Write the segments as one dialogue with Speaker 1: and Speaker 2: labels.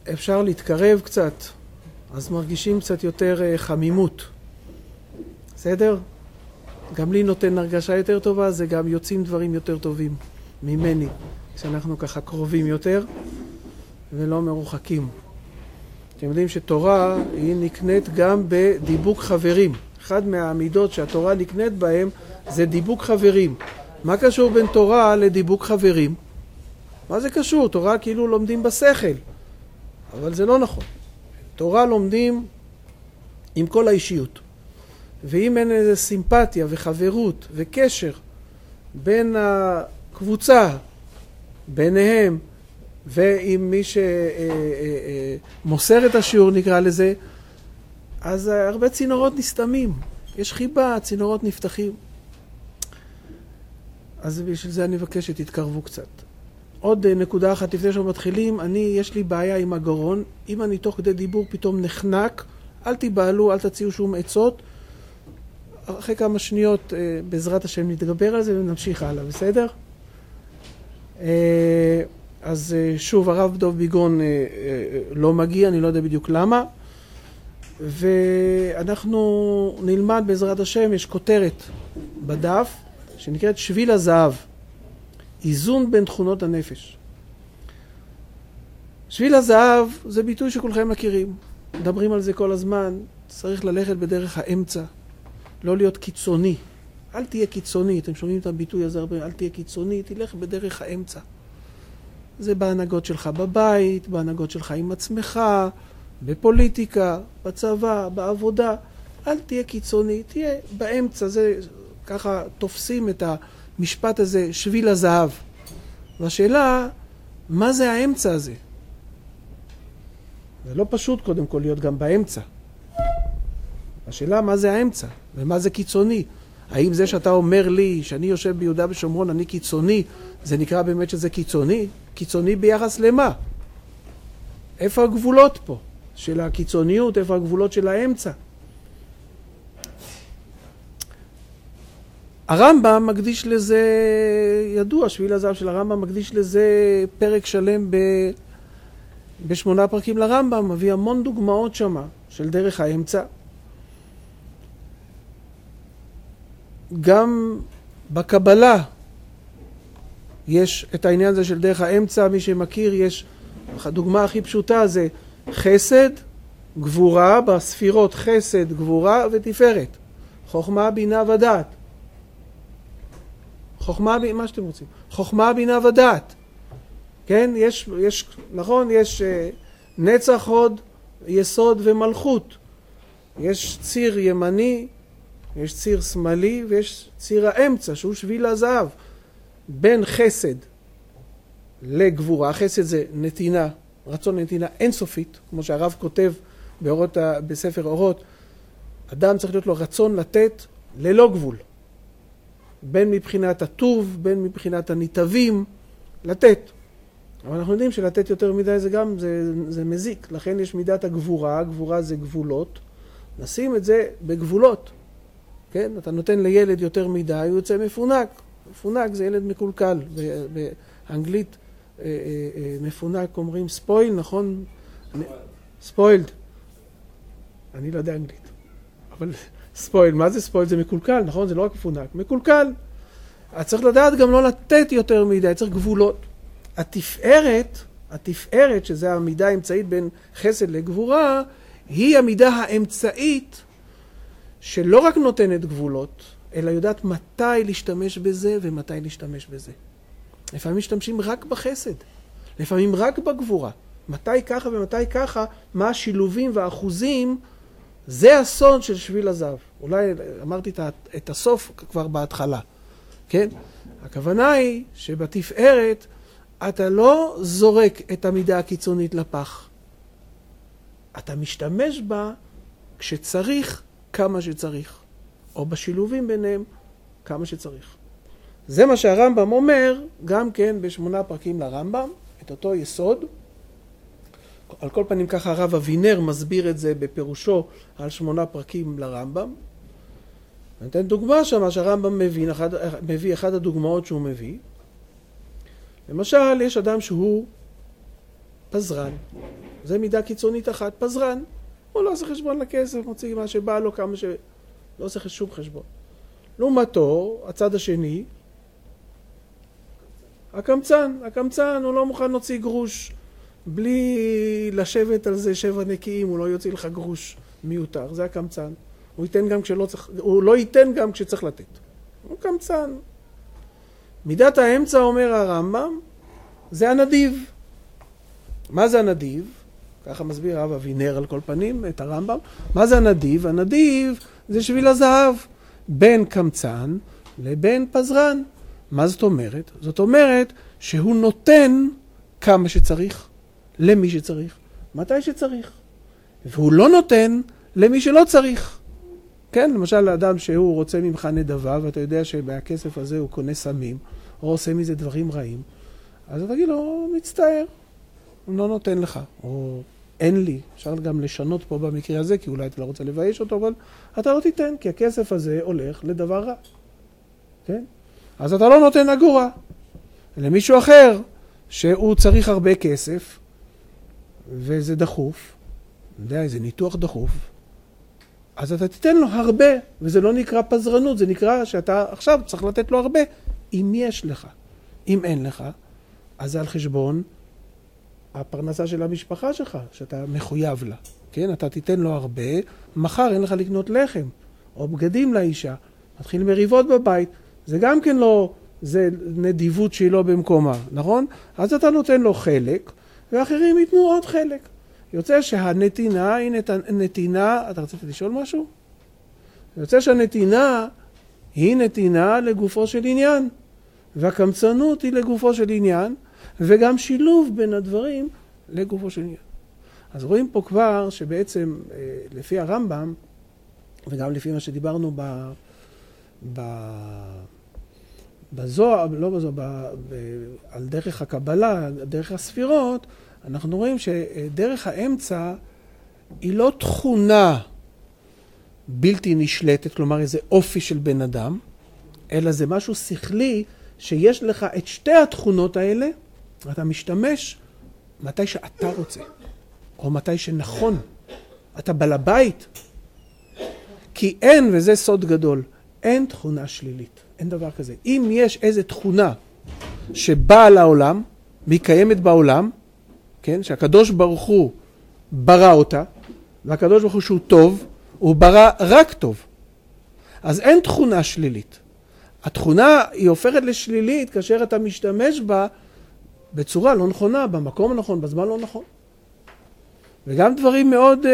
Speaker 1: אפשר להתקרב קצת, אז מרגישים קצת יותר חמימות. בסדר? גם לי נותן הרגשה יותר טובה, זה גם יוצאים דברים יותר טובים ממני, כשאנחנו ככה קרובים יותר ולא מרוחקים. אתם יודעים שתורה היא נקנית גם בדיבוק חברים. אחד מהעמידות שהתורה נקנית בהם זה דיבוק חברים. מה קשור בין תורה לדיבוק חברים? מה זה קשור? תורה כאילו לומדים בשכל, אבל זה לא נכון. תורה לומדים עם כל האישיות. ואם אין איזה סימפתיה וחברות וקשר בין הקבוצה, ביניהם, ועם מי שמוסר את השיעור נקרא לזה, אז הרבה צינורות נסתמים. יש חיבה, צינורות נפתחים. אז בשביל זה אני מבקש שתתקרבו קצת. עוד נקודה אחת לפני שאנחנו מתחילים, יש לי בעיה עם הגרון. אם אני תוך כדי דיבור פתאום נחנק, אל תיבהלו, אל תציעו שום עצות. אחרי כמה שניות בעזרת השם נתגבר על זה ונמשיך הלאה, בסדר? אז שוב, הרב דב ביגון לא מגיע, אני לא יודע בדיוק למה. ואנחנו נלמד בעזרת השם, יש כותרת בדף שנקראת שביל הזהב. איזון בין תכונות הנפש. שביל הזהב זה ביטוי שכולכם מכירים. מדברים על זה כל הזמן. צריך ללכת בדרך האמצע. לא להיות קיצוני. אל תהיה קיצוני. אתם שומעים את הביטוי הזה הרבה. אל תהיה קיצוני. תלך בדרך האמצע. זה בהנהגות שלך בבית, בהנהגות שלך עם עצמך, בפוליטיקה, בצבא, בעבודה. אל תהיה קיצוני. תהיה באמצע. זה ככה תופסים את המשפט הזה, שביל הזהב. והשאלה, מה זה האמצע הזה? זה לא פשוט קודם כל להיות גם באמצע. השאלה, מה זה האמצע? ומה זה קיצוני? האם זה שאתה אומר לי, שאני יושב ביהודה ושומרון, אני קיצוני, זה נקרא באמת שזה קיצוני? קיצוני ביחס למה? איפה הגבולות פה? של הקיצוניות, איפה הגבולות של האמצע? הרמב"ם מקדיש לזה, ידוע, שביל הזהב של הרמב"ם מקדיש לזה פרק שלם ב8 פרקים לרמב"ם, מביא המון דוגמאות שמה של דרך האמצע. גם בקבלה יש את העניין הזה של דרך האמצע, מי שמכיר, יש, הדוגמה הכי פשוטה זה חסד, גבורה, בספירות חסד, גבורה ותפארת. חוכמה, בינה ודעת. חוכמה, מה שאתם רוצים. חוכמה, בינה ודעת. כן? יש, נכון? יש נצח, הוד, יסוד ומלכות. יש ציר ימני, יש ציר שמאלי, ויש ציר האמצע, שהוא שביל הזהב. בין חסד לגבורה. חסד זה נתינה, רצון נתינה אינסופית, כמו שהרב כותב בספר אורות. אדם צריך להיות לו רצון לתת ללא גבול. בין מבחינת הטוב, בין מבחינת הניטבים, לתת. אבל אנחנו יודעים שלתת יותר מדי זה גם, זה מזיק. לכן יש מידת הגבורה, גבורה זה גבולות. נשים את זה בגבולות. כן? אתה נותן לילד יותר מדי, הוא יוצא מפונק. מפונק זה ילד מקולקל. באנגלית מפונק אומרים ספויל, נכון? ספוילד. אני לא יודע אנגלית. אבל ספויל, מה זה ספויל? זה מקולקל, נכון? זה לא רק מפונק. מקולקל. אז צריך לדעת גם לא לתת יותר מדי, צריך גבולות. התפארת, שזה המידה האמצעית בין חסד לגבורה, היא המידה האמצעית שלא רק נותנת גבולות, אלא יודעת מתי להשתמש בזה ומתי להשתמש בזה. לפעמים משתמשים רק בחסד, לפעמים רק בגבורה. מתי ככה ומתי ככה, מה השילובים והאחוזים, זה הסוד של שביל הזהב. אולי אמרתי את הסוף כבר בהתחלה. כן? הכוונה היא שבתפארת אתה לא זורק את המידה הקיצונית לפח. אתה משתמש בה כשצריך כמה שצריך. או בשילובים ביניהם כמה שצריך. זה מה שהרמב"ם אומר, גם כן ב8 פרקים לרמב"ם, את אותו יסוד. על כל פנים ככה הרב אבינר מסביר את זה בפירושו על 8 פרקים לרמב"ם. אני אתן דוגמה שמה שהרמב"ם מביא אחד הדוגמאות שהוא מביא. למשל, יש אדם שהוא פזרן. זה מידה קיצונית אחת, פזרן. הוא לא עושה חשבון לכסף, מוציא מה שבא לו, כמה ש... לא עושה שום חשבון. לעומתו, הצד השני, הקמצן, הוא לא מוכן להוציא גרוש, בלי לשבת על זה 7 נקיים, הוא לא יוציא לך גרוש מיותר, זה הקמצן. הוא לא ייתן גם כשצריך לתת. הוא קמצן. מידת האמצע, אומר הרמב"ם, זה הנדיב. מה זה הנדיב? ככה מסביר הרב אבינר על כל פנים את הרמב"ם. מה זה הנדיב? הנדיב זה שביל הזהב, בין קמצן לבין פזרן. מה זאת אומרת? זאת אומרת שהוא נותן כמה שצריך, למי שצריך, מתי שצריך. והוא לא נותן למי שלא צריך. כן, למשל לאדם שהוא רוצה ממך נדבה, ואתה יודע שבכסף הזה הוא קונה סמים, או עושה מזה דברים רעים, אז אתה תגיד לו, מצטער, הוא לא נותן לך, או אין לי. אפשר גם לשנות פה במקרה הזה, כי אולי אתה לא רוצה לבייש אותו, אבל אתה לא תיתן, כי הכסף הזה הולך לדבר רע. כן? אז אתה לא נותן אגורה. למישהו אחר, שהוא צריך הרבה כסף, וזה דחוף, יודע, זה ניתוח דחוף, אז אתה תיתן לו הרבה, וזה לא נקרא פזרנות, זה נקרא שאתה עכשיו צריך לתת לו הרבה, אם יש לך. אם אין לך, אז זה על חשבון הפרנסה של המשפחה שלך, שאתה מחויב לה. כן, אתה תיתן לו הרבה, מחר אין לך לקנות לחם, או בגדים לאישה, מתחיל מריבות בבית, זה גם כן לא, זה נדיבות שהיא לא במקומה, נכון? אז אתה נותן לו חלק, ואחרים ייתנו עוד חלק. יוצא שהנתינה היא נתינה, אתה רצית לשאול משהו? יוצא שהנתינה היא נתינה לגופו של עניין, והקמצנות היא לגופו של עניין, וגם שילוב בין הדברים לגופו של עניין. אז רואים פה כבר שבעצם לפי הרמב"ם, וגם לפי מה שדיברנו בזוהר, לא בזוהר, על דרך הקבלה, דרך הספירות, אנחנו רואים שדרך האמצע היא לא תכונה בלתי נשלטת, כלומר איזה אופי של בן אדם, אלא זה משהו שכלי שיש לך את שתי התכונות האלה, ואתה משתמש מתי שאתה רוצה, או מתי שנכון. אתה בעל הבית. כי אין, וזה סוד גדול, אין תכונה שלילית. אין דבר כזה. אם יש איזו תכונה שבאה לעולם, והיא קיימת בעולם, כן? שהקדוש ברוך הוא ברא אותה, והקדוש ברוך הוא שהוא טוב, הוא ברא רק טוב. אז אין תכונה שלילית. התכונה היא הופכת לשלילית כאשר אתה משתמש בה בצורה לא נכונה, במקום הנכון, בזמן לא נכון. וגם דברים מאוד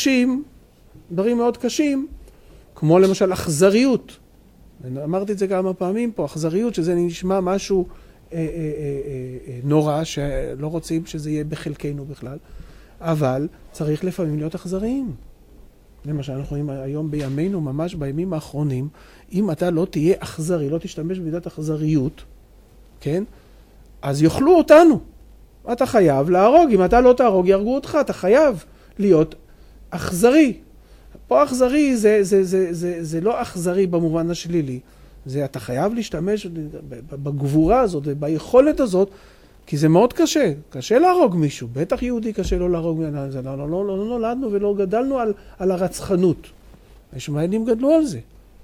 Speaker 1: קשים, כמו למשל אכזריות. אמרתי את זה כמה פעמים פה, אכזריות, שזה נשמע משהו נורא, שלא רוצים שזה יהיה בחלקנו בכלל, אבל צריך לפעמים להיות אכזריים. למשל, אנחנו רואים היום בימינו, ממש בימים האחרונים, אם אתה לא תהיה אכזרי, לא תשתמש במידת אכזריות, כן? אז יאכלו אותנו. אתה חייב להרוג, אם אתה לא תהרוג, יהרגו אותך, אתה חייב להיות אכזרי. פה אכזרי זה לא אכזרי במובן השלילי, זה אתה חייב להשתמש בגבורה הזאת וביכולת הזאת, כי זה מאוד קשה, קשה להרוג מישהו, בטח יהודי קשה לא להרוג, לא נולדנו ולא גדלנו על הרצחנות. הישמעאלים גדלו על זה.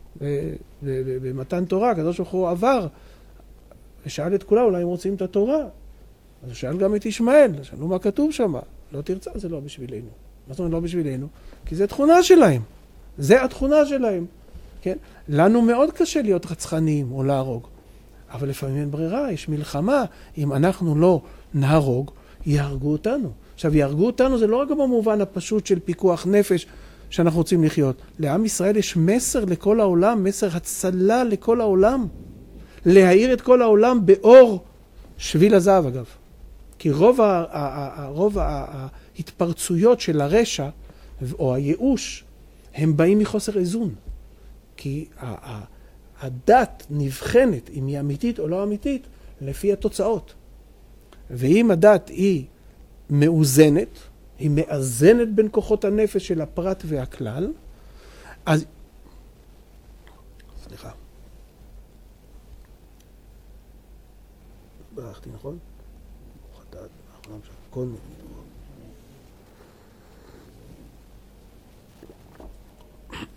Speaker 1: במתן תורה, הקדוש ברוך הוא עבר, ושאל את כולם, אולי הם רוצים את התורה. אז הוא שאל גם את ישמעאל, שאלו מה כתוב שם, לא תרצה, זה לא בשבילנו. מה זאת אומרת לא בשבילנו? כי זה תכונה שלהם. זה התכונה שלהם. כן? לנו מאוד קשה להיות רצחניים או להרוג. אבל לפעמים אין ברירה, יש מלחמה. אם אנחנו לא נהרוג, יהרגו אותנו. עכשיו, יהרגו אותנו זה לא רק במובן הפשוט של פיקוח נפש שאנחנו רוצים לחיות. לעם ישראל יש מסר לכל העולם, מסר הצלה לכל העולם. להאיר את כל העולם באור שביל הזהב, אגב. כי רוב ההתפרצויות של הרשע או הייאוש הם באים מחוסר איזון. כי הדת נבחנת אם היא אמיתית או לא אמיתית לפי התוצאות. ואם הדת היא מאוזנת, היא מאזנת בין כוחות הנפש של הפרט והכלל, אז... סליחה. ברחתי, נכון? הכל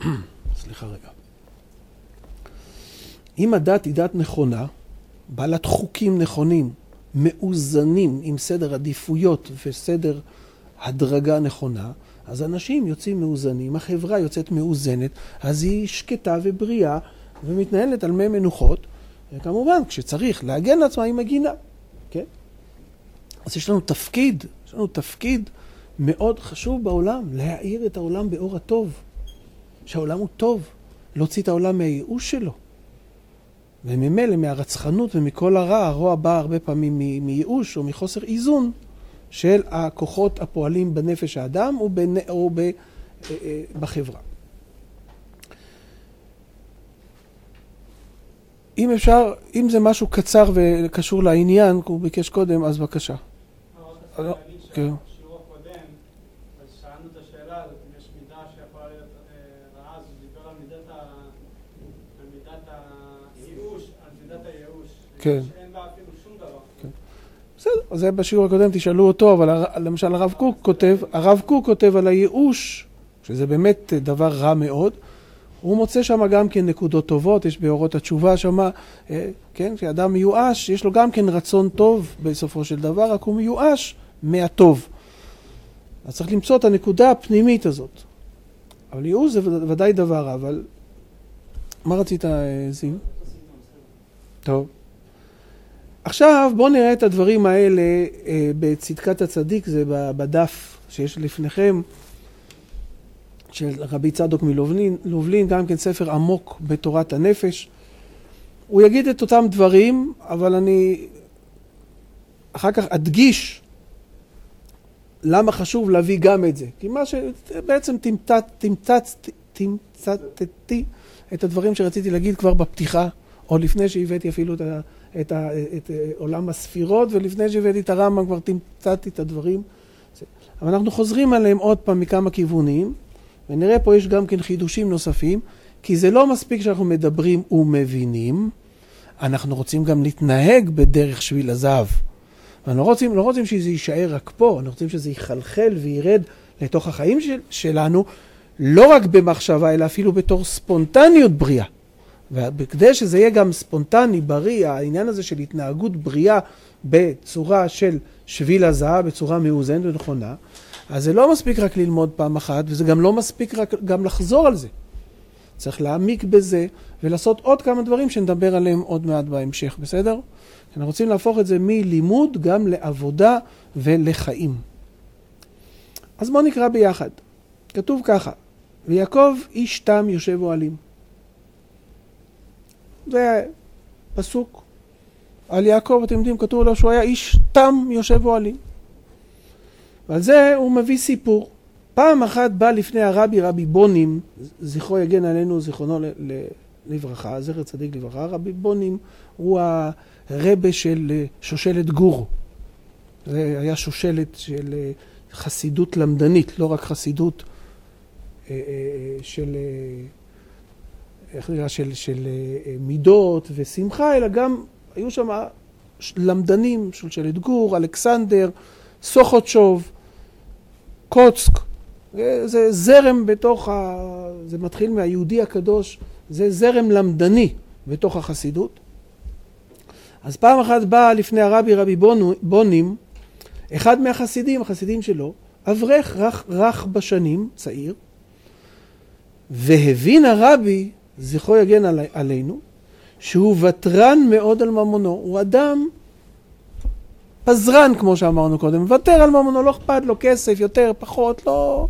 Speaker 1: סליחה רגע. אם הדת היא דת נכונה, בעלת חוקים נכונים, מאוזנים עם סדר עדיפויות וסדר הדרגה נכונה, אז אנשים יוצאים מאוזנים, החברה יוצאת מאוזנת, אז היא שקטה ובריאה ומתנהלת על מי מנוחות, וכמובן כשצריך להגן לעצמה היא מגינה, כן? אז יש לנו תפקיד מאוד חשוב בעולם, להאיר את העולם באור הטוב, שהעולם הוא טוב, להוציא את העולם מהייאוש שלו. וממילא מהרצחנות ומכל הרע, הרוע בא הרבה פעמים מייאוש או מחוסר איזון של הכוחות הפועלים בנפש האדם או בחברה. אם אפשר, אם זה משהו קצר וקשור לעניין, הוא ביקש קודם, אז בבקשה.
Speaker 2: כן. בשיעור הקודם, אז שאלנו את השאלה הזאת, אם יש מידה שיכולה להיות רעה, אז הוא דיבר על מידת הייאוש, על מידת הייאוש.
Speaker 1: כן.
Speaker 2: שאין בה אפילו שום דבר.
Speaker 1: כן. בסדר, אז זה בשיעור הקודם תשאלו אותו, אבל למשל הרב קוק כותב על הייאוש, שזה באמת דבר רע מאוד, הוא מוצא שם גם כן נקודות טובות, יש באורות התשובה שם, כן, כשאדם מיואש, יש לו גם כן רצון טוב בסופו של דבר, רק הוא מיואש מהטוב. אז צריך למצוא את הנקודה הפנימית הזאת. אבל ייאוש זה ודאי דבר רע, אבל מה רצית, זיו? טוב. עכשיו בואו נראה את הדברים האלה בצדקת הצדיק, זה בדף שיש לפניכם, של רבי צדוק מלובלין, גם כן ספר עמוק בתורת הנפש. הוא יגיד את אותם דברים, אבל אני אחר כך אדגיש למה חשוב להביא גם את זה. כי מה שבעצם תמצתתי את הדברים שרציתי להגיד כבר בפתיחה, או לפני שהבאתי אפילו את עולם הספירות, ולפני שהבאתי את הרמב"ם כבר תמצתתי את הדברים. אבל אנחנו חוזרים עליהם עוד פעם מכמה כיוונים, ונראה פה יש גם כן חידושים נוספים, כי זה לא מספיק שאנחנו מדברים ומבינים, אנחנו רוצים גם להתנהג בדרך שביל הזהב. אנחנו לא רוצים שזה יישאר רק פה, אנחנו רוצים שזה יחלחל וירד לתוך החיים שלנו, לא רק במחשבה, אלא אפילו בתור ספונטניות בריאה. וכדי שזה יהיה גם ספונטני, בריא, העניין הזה של התנהגות בריאה בצורה של שביל הזהב, בצורה מאוזנת ונכונה, אז זה לא מספיק רק ללמוד פעם אחת, וזה גם לא מספיק רק גם לחזור על זה. צריך להעמיק בזה, ולעשות עוד כמה דברים שנדבר עליהם עוד מעט בהמשך, בסדר? אנחנו רוצים להפוך את זה מלימוד גם לעבודה ולחיים. אז בואו נקרא ביחד. כתוב ככה, ויעקב איש תם יושב אוהלים. זה פסוק. על יעקב, אתם יודעים, כתוב לו שהוא היה איש תם יושב אוהלים. ועל זה הוא מביא סיפור. פעם אחת בא לפני הרבי, רבי בונים, זכרו יגן עלינו, זכרונו לברכה, זכר צדיק לברכה, רבי בונים הוא הרבה של שושלת גורו. זה היה שושלת של חסידות למדנית, לא רק חסידות של מידות ושמחה, אלא גם היו שם למדנים, שושלת גור, אלכסנדר, סוחוצ'וב, קוצק, זה זרם בתוך, זה מתחיל מהיהודי הקדוש, זה זרם למדני בתוך החסידות. אז פעם אחת בא לפני הרבי, רבי בונים, אחד מהחסידים, החסידים שלו, אברך רך בשנים, צעיר, והבין הרבי, זכרו יגן עלינו, שהוא ותרן מאוד על ממונו, הוא אדם פזרן, כמו שאמרנו קודם, ותר על ממונו, לא אכפת לו כסף, יותר, פחות, לא.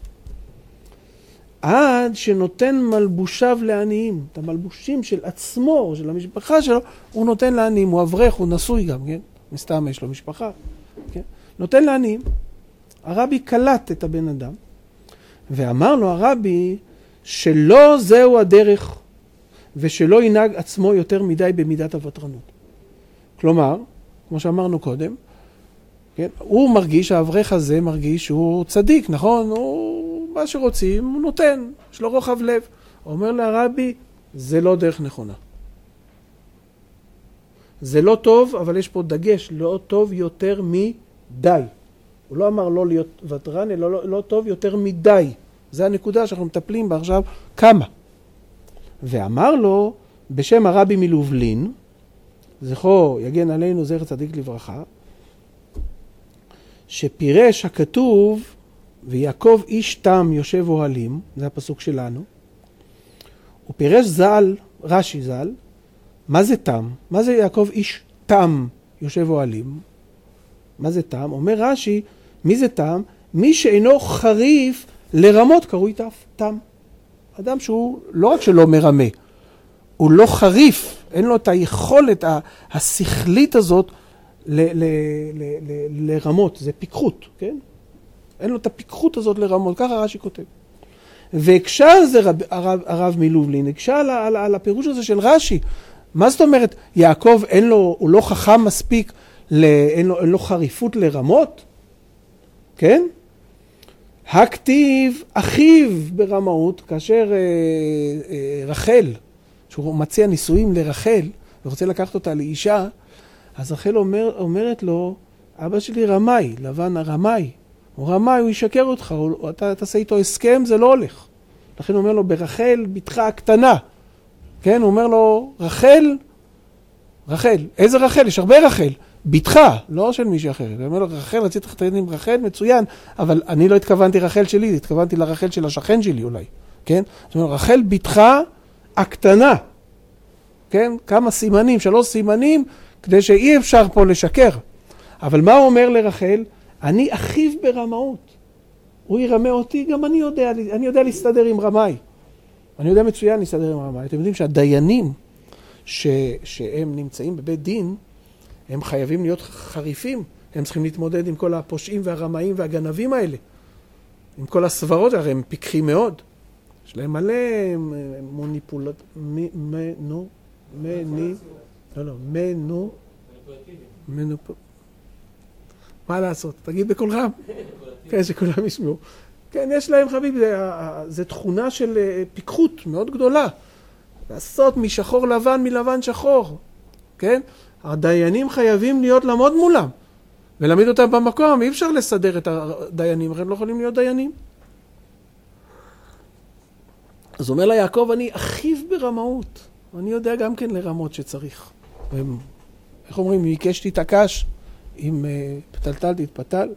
Speaker 1: עד שנותן מלבושיו לעניים, את המלבושים של עצמו, של המשפחה שלו, הוא נותן לעניים, הוא אברך, הוא נשוי גם, כן? מסתם יש לו משפחה, כן? נותן לעניים. הרבי קלט את הבן אדם, ואמר לו הרבי, שלא זהו הדרך, ושלא ינהג עצמו יותר מדי במידת הוותרנות. כלומר, כמו שאמרנו קודם, כן? הוא מרגיש, האברך הזה מרגיש שהוא צדיק, נכון? הוא מה שרוצים, הוא נותן, יש לו רוחב לב. הוא אומר להרבי, זה לא דרך נכונה. זה לא טוב, אבל יש פה דגש, לא טוב יותר מדי. הוא לא אמר לא להיות ותרן, אלא לא טוב יותר מדי. זה הנקודה שאנחנו מטפלים בה עכשיו, כמה. ואמר לו, בשם הרבי מלובלין, זכרו יגן עלינו זכר צדיק לברכה, שפירש הכתוב, ויעקב איש תם יושב אוהלים, זה הפסוק שלנו, הוא פירש ז"ל, רש"י ז"ל, מה זה תם? מה זה יעקב איש תם יושב אוהלים? מה זה תם? אומר רש"י, מי זה תם? מי שאינו חריף לרמות קרוי תם. אדם שהוא לא רק שלא מרמה, הוא לא חריף, אין לו את היכולת השכלית הזאת לרמות, זה פיקחות, כן? אין לו את הפיקחות הזאת לרמות, ככה רש"י כותב. והקשה על זה הרב מלובלין, הקשה על הפירוש הזה של רש"י. מה זאת אומרת? יעקב הוא לא חכם מספיק, אין לו חריפות לרמות? כן? הכתיב אחיו ברמאות, כאשר רחל, שהוא מציע נישואים לרחל, ורוצה לקחת אותה לאישה, אז רחל אומרת לו, אבא שלי רמאי, לבן הרמאי. הוא רמאי, הוא ישקר אותך, אתה תעשה איתו הסכם, זה לא הולך. לכן הוא אומר לו, ברחל, בתך הקטנה. כן, הוא אומר לו, רחל, איזה רחל? יש הרבה רחל. בתך, לא של מישהו אחר. הוא אומר לו, רחל, רציתי להתחתן עם רחל, מצוין, אבל אני לא התכוונתי רחל שלי, התכוונתי לרחל של השכן שלי אולי. כן? זאת אומרת, רחל, בתך הקטנה. כן? כמה סימנים, 3 סימנים, כדי שאי אפשר פה לשקר. אבל מה הוא אומר לרחל? אני אחיו ברמאות. הוא ירמה אותי, גם אני יודע להסתדר עם רמאי. אני יודע מצוין להסתדר עם רמאי. אתם יודעים שהדיינים שהם נמצאים בבית דין, הם חייבים להיות חריפים. הם צריכים להתמודד עם כל הפושעים והרמאים והגנבים האלה. עם כל הסברות, הרי הם פיקחים מאוד. יש להם מלא מוניפולות, מה לעשות? תגיד בכל רם. כן, שכולם ישמעו. כן, יש להם חביב, זה תכונה של פיקחות מאוד גדולה. לעשות משחור לבן, מלבן שחור. כן? הדיינים חייבים לעמוד מולם. ולהעמיד אותם במקום, אי אפשר לסדר את הדיינים, הם לא יכולים להיות דיינים. אז אומר לה יעקב, אני אחיו ברמאות. אני יודע גם כן לרמות שצריך. איך אומרים, אם יקש תתעקש, אם פתלתל תתפתל.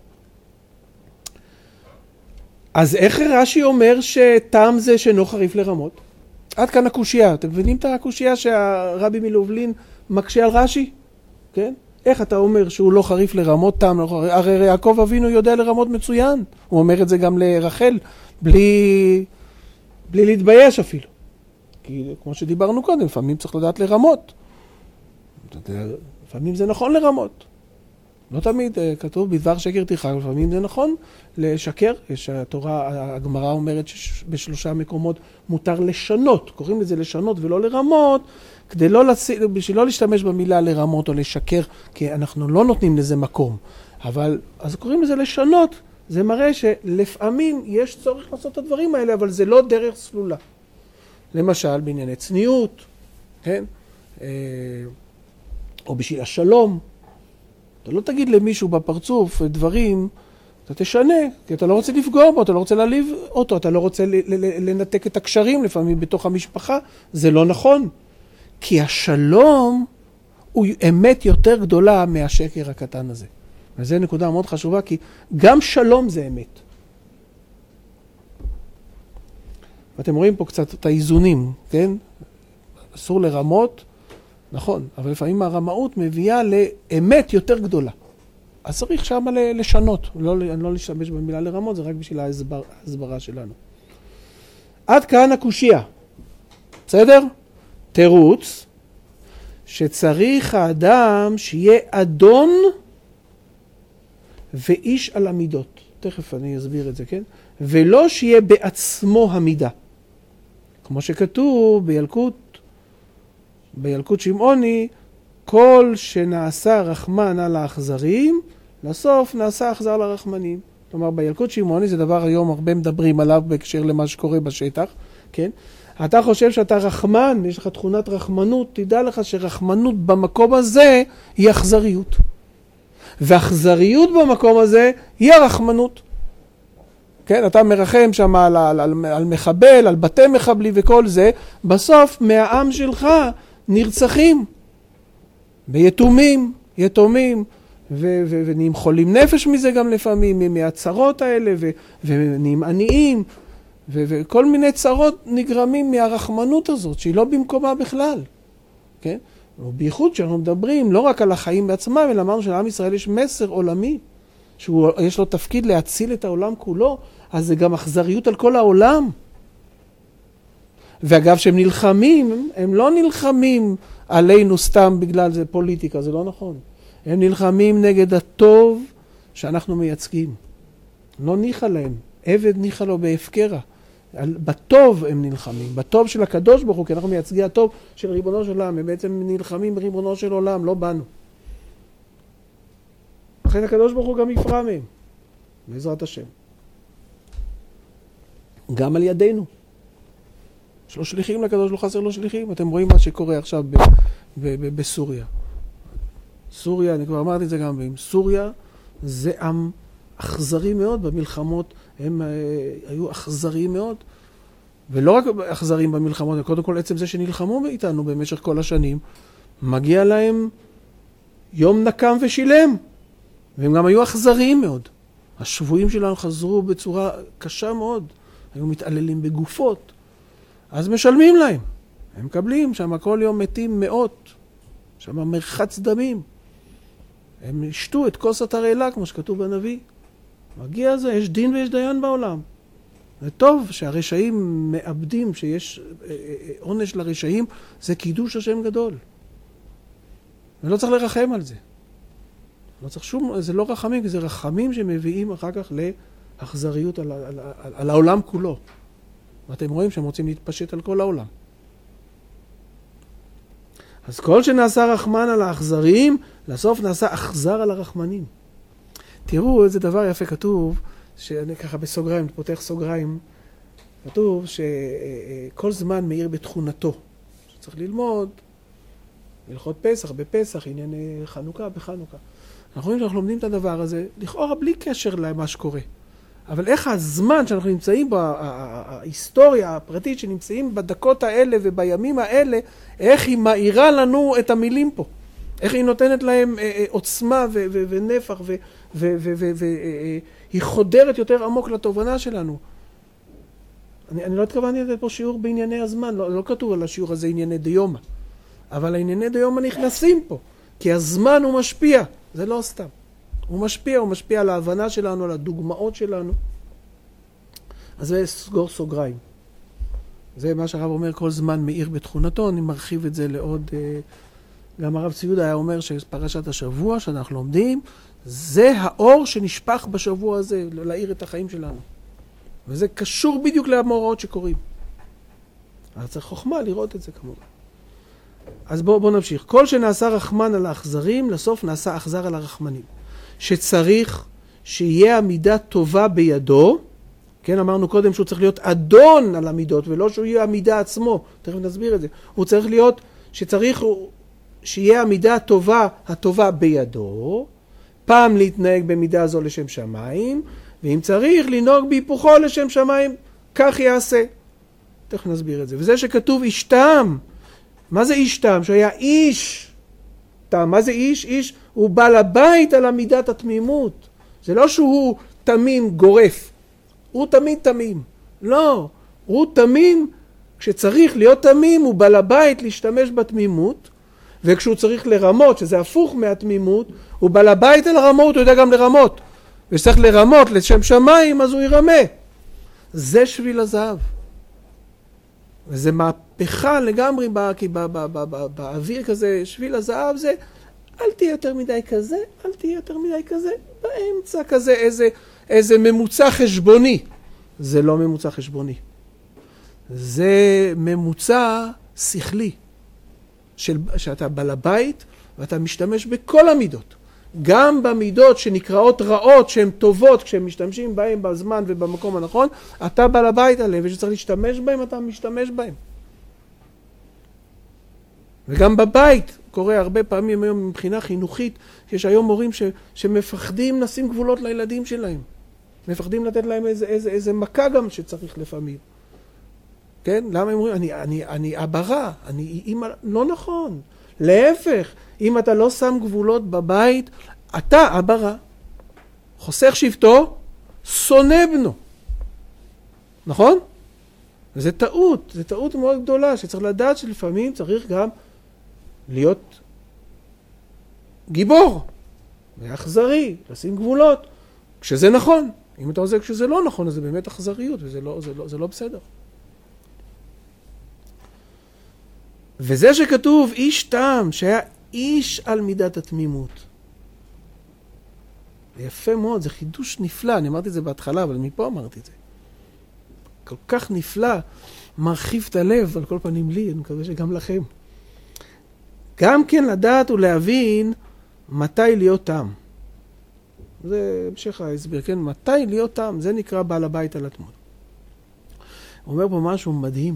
Speaker 1: אז איך רש"י אומר שטעם זה שאינו חריף לרמות? עד כאן הקושייה. אתם מבינים את הקושייה שהרבי מלובלין מקשה על רש"י? כן? איך אתה אומר שהוא לא חריף לרמות, טעם לא חריף? הרי יעקב אבינו יודע לרמות מצוין. הוא אומר את זה גם לרחל, בלי להתבייש אפילו. כי כמו שדיברנו קודם, לפעמים צריך לדעת לרמות. לפעמים זה נכון לרמות. לא תמיד כתוב בדבר שקר תרחק, לפעמים זה נכון לשקר. יש התורה, הגמרא אומרת שבשלושה מקומות מותר לשנות, קוראים לזה לשנות ולא לרמות, בשביל לא להשתמש במילה לרמות או לשקר, כי אנחנו לא נותנים לזה מקום. אבל אז קוראים לזה לשנות, זה מראה שלפעמים יש צורך לעשות את הדברים האלה, אבל זה לא דרך סלולה. למשל בענייני צניעות, כן? או בשביל השלום. אתה לא תגיד למישהו בפרצוף דברים, אתה תשנה, כי אתה לא רוצה לפגוע בו, אתה לא רוצה להעליב אותו, אתה לא רוצה לנתק את הקשרים לפעמים בתוך המשפחה, זה לא נכון. כי השלום הוא אמת יותר גדולה מהשקר הקטן הזה. וזו נקודה מאוד חשובה, כי גם שלום זה אמת. ואתם רואים פה קצת את האיזונים, כן? אסור לרמות, נכון, אבל לפעמים הרמאות מביאה לאמת יותר גדולה. אז צריך שם לשנות, לא להשתמש במילה לרמות, זה רק בשביל ההסברה שלנו. עד כאן הקושייה. בסדר? תירוץ שצריך האדם שיהיה אדון ואיש על המידות. תכף אני אסביר את זה, כן? ולא שיהיה בעצמו המידה. כמו שכתוב בילקוט שמעוני, כל שנעשה רחמן על האכזרים, לסוף נעשה אכזר לרחמנים. כלומר, בילקוט שמעוני זה דבר היום הרבה מדברים עליו בהקשר למה שקורה בשטח, כן? אתה חושב שאתה רחמן, יש לך תכונת רחמנות, תדע לך שרחמנות במקום הזה היא אכזריות. ואכזריות במקום הזה היא הרחמנות. כן, אתה מרחם שם על מחבל, על בתי מחבלים וכל זה, בסוף מהעם שלך נרצחים, ביתומים, יתומים, ונהיים חולים נפש מזה גם לפעמים, מהצרות האלה, ונהיים עניים, וכל מיני צרות נגרמים מהרחמנות הזאת, שהיא לא במקומה בכלל. כן? ובייחוד שאנחנו מדברים לא רק על החיים בעצמם, אלא אמרנו שלעם ישראל יש מסר עולמי, שיש לו תפקיד להציל את העולם כולו, אז זה גם אכזריות על כל העולם. ואגב, שהם נלחמים, הם לא נלחמים עלינו סתם בגלל זה פוליטיקה, זה לא נכון. הם נלחמים נגד הטוב שאנחנו מייצגים. לא ניחה להם, עבד ניחה לו בהפקרה. בטוב הם נלחמים, בטוב של הקדוש ברוך הוא, כי אנחנו מייצגי הטוב של ריבונו של עולם, הם בעצם נלחמים בריבונו של עולם, לא בנו. לכן הקדוש ברוך הוא גם יפרע מהם, בעזרת השם. גם על ידינו. יש לו שליחים לקדוש, לא חסר לו שליחים. אתם רואים מה שקורה עכשיו בסוריה. סוריה, אני כבר אמרתי את זה גם, סוריה זה עם אכזרי מאוד במלחמות, הם היו אכזריים מאוד. ולא רק אכזריים במלחמות, קודם כל עצם זה שנלחמו איתנו במשך כל השנים, מגיע להם יום נקם ושילם. והם גם היו אכזריים מאוד. השבויים שלנו חזרו בצורה קשה מאוד. היו מתעללים בגופות. אז משלמים להם. הם מקבלים, שם כל יום מתים מאות. שם מרחץ דמים. הם ישתו את כוס התרעלה, כמו שכתוב בנביא. מגיע זה, יש דין ויש דיין בעולם. זה טוב שהרשעים מאבדים, שיש עונש לרשעים, זה קידוש השם גדול. ולא צריך לרחם על זה. לא צריך שום, זה לא רחמים, זה רחמים שמביאים אחר כך לאכזריות על העולם כולו. ואתם רואים שהם רוצים להתפשט על כל העולם. אז כל שנעשה רחמן על האכזרים, לסוף נעשה אכזר על הרחמנים. תראו איזה דבר יפה כתוב, שאני ככה בסוגריים, פותח סוגריים, כתוב שכל זמן מאיר בתכונתו. שצריך ללמוד, הלכות פסח בפסח, עניין חנוכה בחנוכה. אנחנו רואים שאנחנו לומדים את הדבר הזה, לכאורה בלי קשר למה שקורה. אבל איך הזמן שאנחנו נמצאים בהיסטוריה הפרטית, שנמצאים בדקות האלה ובימים האלה, איך היא מאירה לנו את המילים פה. איך היא נותנת להם עוצמה ונפח, והיא חודרת יותר עמוק לתובנה שלנו. אני לא התכוונתי לתת פה שיעור בענייני הזמן, לא כתוב על השיעור הזה ענייני דיומא. אבל הענייני דיומא נכנסים פה, כי הזמן הוא משפיע, זה לא סתם. הוא משפיע על ההבנה שלנו, על הדוגמאות שלנו. אז זה סגור סוגריים. זה מה שהרב אומר, כל זמן מאיר בתכונתו, אני מרחיב את זה לעוד... גם הרב ציודה היה אומר שפרשת השבוע שאנחנו לומדים, זה האור שנשפך בשבוע הזה, להאיר את החיים שלנו. וזה קשור בדיוק למאורעות שקורים. אז צריך חוכמה לראות את זה כמובן. אז בואו נמשיך. כל שנעשה רחמן על האכזרים, לסוף נעשה אכזר על הרחמנים. שצריך שיהיה המידה טובה בידו, כן, אמרנו קודם שהוא צריך להיות אדון על המידות, ולא שהוא יהיה המידה עצמו, תכף נסביר את זה. הוא צריך להיות, שצריך שיהיה המידה הטובה בידו, פעם להתנהג במידה זו לשם שמיים, ואם צריך לנהוג בהיפוכו לשם שמיים, כך יעשה. תכף נסביר את זה. וזה שכתוב איש תם, מה זה איש תם? שהיה איש תם. מה זה איש? איש הוא בעל הבית על המידת התמימות. זה לא שהוא תמים גורף. הוא תמיד תמים. לא. הוא תמים, כשצריך להיות תמים, הוא בעל הבית להשתמש בתמימות, וכשהוא צריך לרמות, שזה הפוך מהתמימות, הוא בעל הבית על הרמות, הוא יודע גם לרמות. ושצריך לרמות לשם שמיים, אז הוא ירמה. זה שביל הזהב. וזה מהפכה לגמרי, כי באוויר כזה, שביל הזהב זה, אל תהיה יותר מדי כזה, אל תהיה יותר מדי כזה, באמצע כזה איזה ממוצע חשבוני. זה לא ממוצע חשבוני. זה ממוצע שכלי. שאתה בעל הבית, ואתה משתמש בכל המידות. גם במידות שנקראות רעות, שהן טובות, כשהם משתמשים בהן בזמן ובמקום הנכון, אתה בעל הבית עליהם, ושצריך להשתמש בהם, אתה משתמש בהם. וגם בבית, קורה הרבה פעמים היום מבחינה חינוכית, שיש היום מורים שמפחדים לשים גבולות לילדים שלהם. מפחדים לתת להם איזה מכה גם שצריך לפעמים. כן? למה הם אומרים, אני אבא רע, אני אמא, לא נכון. להפך, אם אתה לא שם גבולות בבית, אתה אבא רע. חוסך שבטו, שונא בנו. נכון? וזה טעות, זה טעות מאוד גדולה, שצריך לדעת שלפעמים צריך גם להיות גיבור, ואכזרי, לשים גבולות, כשזה נכון. אם אתה עושה כשזה לא נכון, אז זה באמת אכזריות, וזה לא בסדר. וזה שכתוב איש תם, שהיה איש על מידת התמימות. זה יפה מאוד, זה חידוש נפלא, אני אמרתי את זה בהתחלה, אבל מפה אמרתי את זה. כל כך נפלא, מרחיב את הלב, על כל פנים לי, אני מקווה שגם לכם. גם כן לדעת ולהבין מתי להיות תם. זה המשך ההסבר, כן? מתי להיות תם, זה נקרא בעל הבית על התמות. הוא אומר פה משהו מדהים.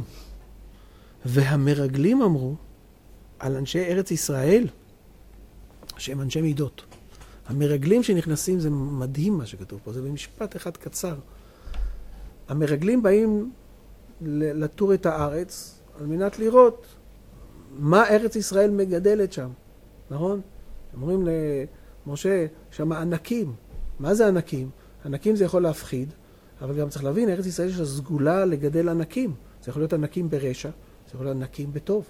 Speaker 1: והמרגלים אמרו על אנשי ארץ ישראל שהם אנשי מידות. המרגלים שנכנסים, זה מדהים מה שכתוב פה, זה במשפט אחד קצר. המרגלים באים לטור את הארץ על מנת לראות מה ארץ ישראל מגדלת שם, נכון? אומרים למשה שם ענקים. מה זה ענקים? ענקים זה יכול להפחיד, אבל גם צריך להבין, ארץ ישראל יש לה סגולה לגדל ענקים. זה יכול להיות ענקים ברשע, זה יכול להיות ענקים בטוב.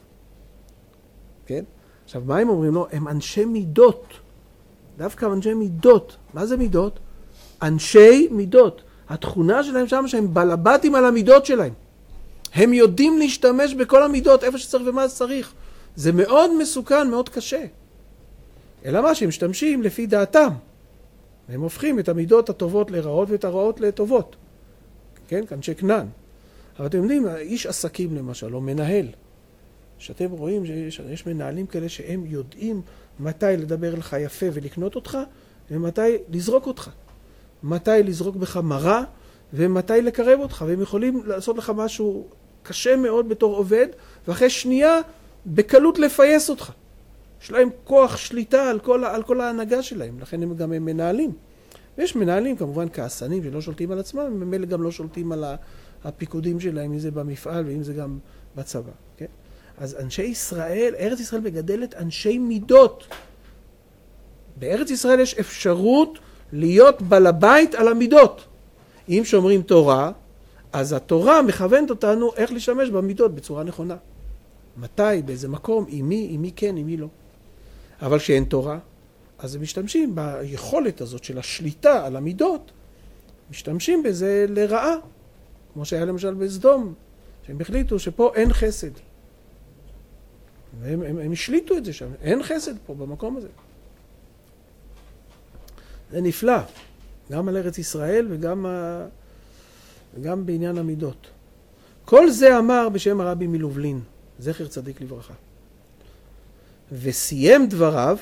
Speaker 1: כן? עכשיו, מה הם אומרים לו? הם אנשי מידות. דווקא אנשי מידות. מה זה מידות? אנשי מידות. התכונה שלהם שם שהם בלבטים על המידות שלהם. הם יודעים להשתמש בכל המידות, איפה שצריך ומה שצריך. זה מאוד מסוכן, מאוד קשה. אלא מה? שהם משתמשים לפי דעתם. הם הופכים את המידות הטובות לרעות ואת הרעות לטובות. כן? אנשי כנען. אבל אתם יודעים, איש עסקים למשל, או מנהל, שאתם רואים שיש מנהלים כאלה שהם יודעים מתי לדבר לך יפה ולקנות אותך, ומתי לזרוק אותך. מתי לזרוק בך מרה, ומתי לקרב אותך. והם יכולים לעשות לך משהו קשה מאוד בתור עובד, ואחרי שנייה בקלות לפייס אותך. יש להם כוח שליטה על כל ההנהגה שלהם, לכן הם גם מנהלים. ויש מנהלים כמובן כעסנים שלא שולטים על עצמם, וממילא גם לא שולטים על הפיקודים שלהם, אם זה במפעל ואם זה גם בצבא. כן? אז אנשי ישראל, ארץ ישראל מגדלת אנשי מידות. בארץ ישראל יש אפשרות להיות בעל הבית על המידות. אם שומרים תורה, אז התורה מכוונת אותנו איך לשמש במידות בצורה נכונה. מתי, באיזה מקום, עם מי כן, עם מי לא. אבל כשאין תורה, אז הם משתמשים ביכולת הזאת של השליטה על המידות, משתמשים בזה לרעה. כמו שהיה למשל בסדום, שהם החליטו שפה אין חסד. והם השליטו את זה שם, אין חסד פה במקום הזה. זה נפלא, גם על ארץ ישראל וגם בעניין המידות. כל זה אמר בשם הרבי מלובלין, זכר צדיק לברכה. וסיים דבריו,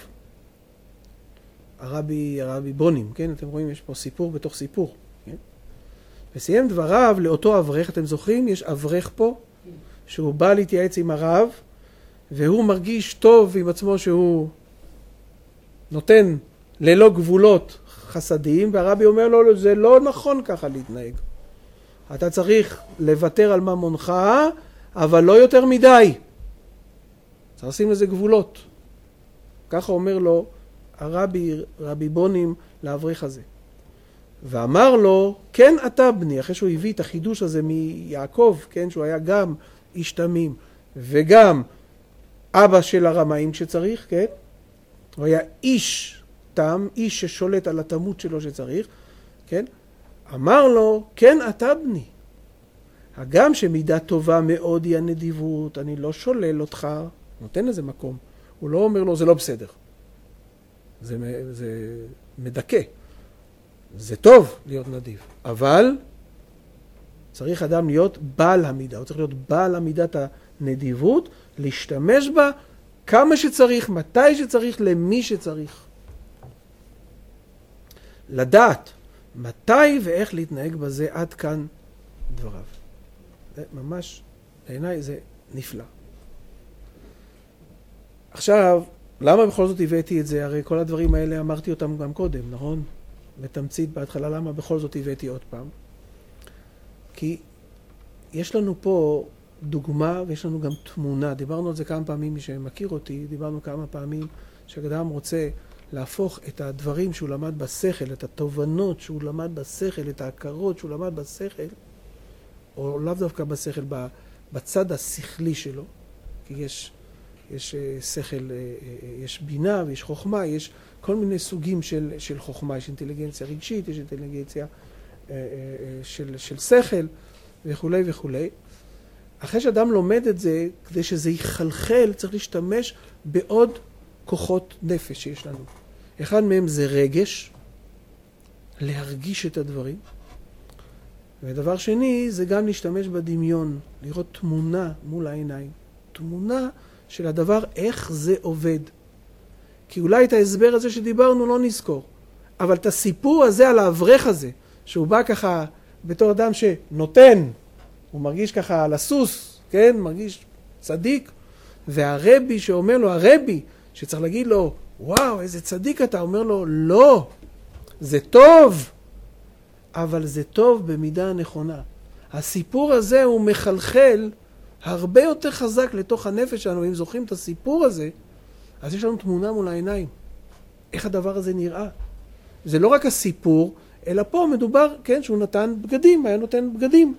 Speaker 1: הרבי בונים, כן? אתם רואים, יש פה סיפור בתוך סיפור. כן? וסיים דבריו לאותו אברך, אתם זוכרים? יש אברך פה, שהוא בא להתייעץ עם הרב, והוא מרגיש טוב עם עצמו שהוא נותן ללא גבולות חסדים, והרבי אומר לו, זה לא נכון ככה להתנהג. אתה צריך לוותר על ממונך, אבל לא יותר מדי. צריך לשים לזה גבולות. ככה אומר לו רבי בונים לאברך הזה. ואמר לו, כן אתה בני, אחרי שהוא הביא את החידוש הזה מיעקב, כן, שהוא היה גם איש תמים, וגם אבא של הרמאים שצריך, כן? הוא היה איש תם, איש ששולט על התמות שלו שצריך, כן? אמר לו, כן אתה בני. הגם שמידה טובה מאוד היא הנדיבות, אני לא שולל אותך, נותן לזה מקום. הוא לא אומר לו, זה לא בסדר. זה מדכא. זה טוב להיות נדיב, אבל צריך אדם להיות בעל המידה. הוא צריך להיות בעל המידת הנדיבות, להשתמש בה כמה שצריך, מתי שצריך, למי שצריך. לדעת מתי ואיך להתנהג בזה, עד כאן דבריו. זה ממש, בעיניי זה נפלא. עכשיו, למה בכל זאת הבאתי את זה? הרי כל הדברים האלה אמרתי אותם גם קודם, נכון? בתמצית בהתחלה, למה בכל זאת הבאתי עוד פעם? כי יש לנו פה דוגמה ויש לנו גם תמונה. דיברנו על זה כמה פעמים, מי שמכיר אותי, דיברנו כמה פעמים שאדם רוצה להפוך את הדברים שהוא למד בשכל, את התובנות שהוא למד בשכל, את ההכרות שהוא למד בשכל, או לאו דווקא בשכל, בצד השכלי שלו, כי יש שכל, יש בינה ויש חוכמה, יש כל מיני סוגים של חוכמה, יש אינטליגנציה רגשית, יש אינטליגנציה של שכל וכו' וכו'. אחרי שאדם לומד את זה, כדי שזה יחלחל, צריך להשתמש בעוד כוחות נפש שיש לנו. אחד מהם זה רגש, להרגיש את הדברים. ודבר שני, זה גם להשתמש בדמיון, לראות תמונה מול העיניים. תמונה של הדבר, איך זה עובד. כי אולי את ההסבר הזה שדיברנו לא נזכור. אבל את הסיפור הזה על האברך הזה, שהוא בא ככה בתור אדם שנותן, הוא מרגיש ככה על הסוס, כן? מרגיש צדיק. והרבי שאומר לו, הרבי, שצריך להגיד לו, וואו, איזה צדיק אתה, אומר לו, לא, זה טוב, אבל זה טוב במידה הנכונה. הסיפור הזה הוא מחלחל הרבה יותר חזק לתוך הנפש שלנו. אם זוכרים את הסיפור הזה, אז יש לנו תמונה מול העיניים. איך הדבר הזה נראה? זה לא רק הסיפור, אלא פה מדובר, כן, שהוא נתן בגדים, היה נותן בגדים.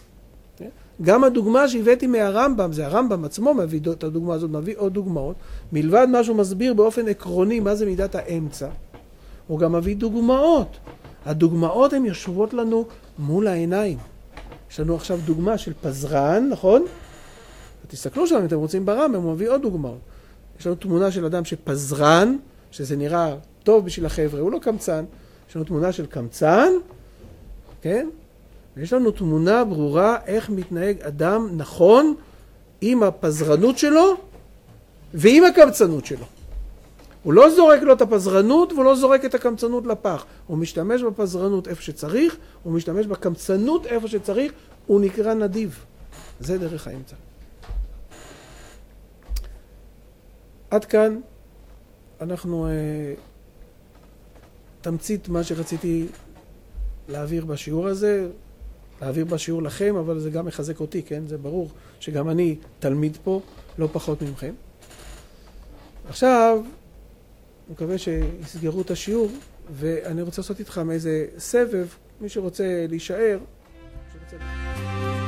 Speaker 1: גם הדוגמה שהבאתי מהרמב"ם, זה הרמב"ם עצמו מביא את הדוגמה הזאת, מביא עוד דוגמאות, מלבד מה שהוא מסביר באופן עקרוני מה זה מידת האמצע, הוא גם מביא דוגמאות. הדוגמאות הן יושבות לנו מול העיניים. יש לנו עכשיו דוגמה של פזרן, נכון? תסתכלו שם אם אתם רוצים ברמב"ם, הוא מביא עוד דוגמאות. יש לנו תמונה של אדם שפזרן, שזה נראה טוב בשביל החבר'ה, הוא לא קמצן. יש לנו תמונה של קמצן, כן? ויש לנו תמונה ברורה איך מתנהג אדם נכון עם הפזרנות שלו ועם הקמצנות שלו. הוא לא זורק לו את הפזרנות והוא לא זורק את הקמצנות לפח. הוא משתמש בפזרנות איפה שצריך, הוא משתמש בקמצנות איפה שצריך, הוא נקרא נדיב. זה דרך האמצע. עד כאן אנחנו תמצית מה שרציתי להעביר בשיעור הזה, להעביר בשיעור לכם, אבל זה גם מחזק אותי, כן? זה ברור שגם אני תלמיד פה, לא פחות ממכם. עכשיו, אני מקווה שיסגרו את השיעור, ואני רוצה לעשות איתכם איזה סבב, מי שרוצה להישאר,